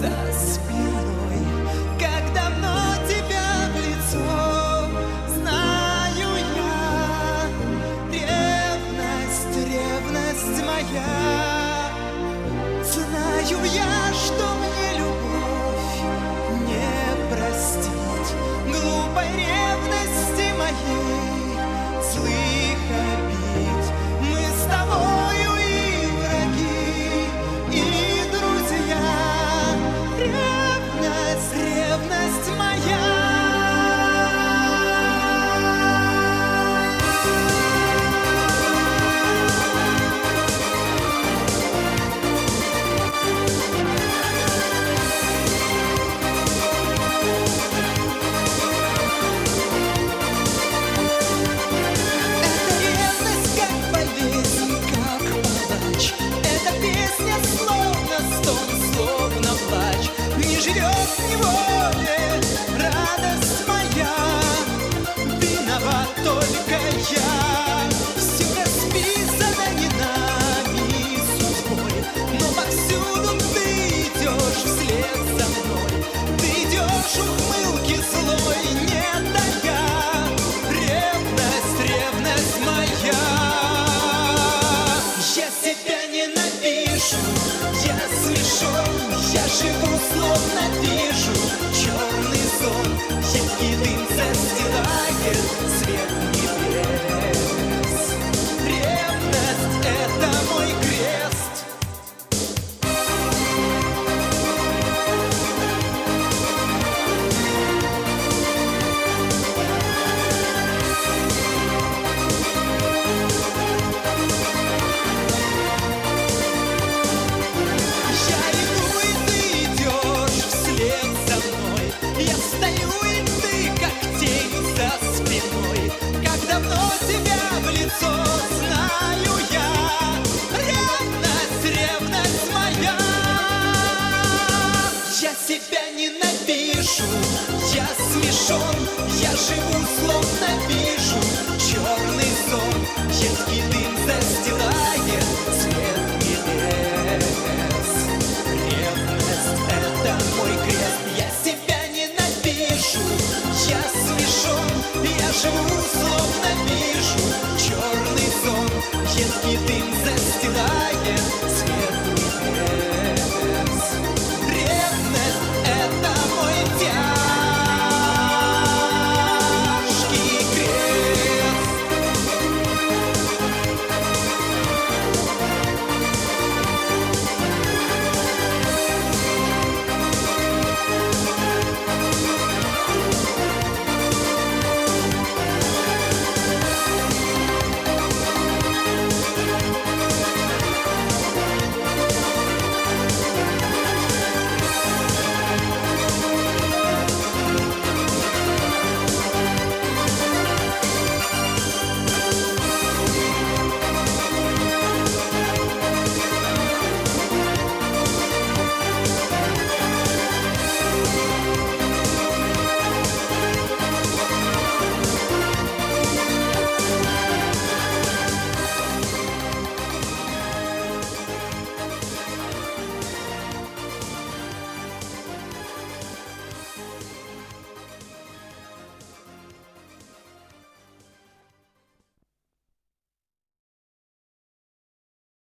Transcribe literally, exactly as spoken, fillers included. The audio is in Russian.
за спиной. Как давно тебя в лицо знаю я. Ревность, ревность моя. Знаю я, что мне любовь не простит глупой ревности моей, злых обид. Мы с тобою и враги, и друзья. Ревность, ревность моя. В неволе радость моя, виноват только я. Все расписано не нами судьбой, но повсюду ты идешь вслед за мной. Ты идешь ухмылки злой, не тая. Ревность, ревность моя. Я себя ненавижу, я смешон, я живу словно вижу черный сон. Едкий дым застилает свет небес. Ревность — это мой крест. Я стою, и ты, как тень за спиной. Как давно тебя в лицо знаю я. Ревность, ревность моя. Я себя ненавижу, я смешон, я живу, словно вижу черный сон. Едкий дым застилает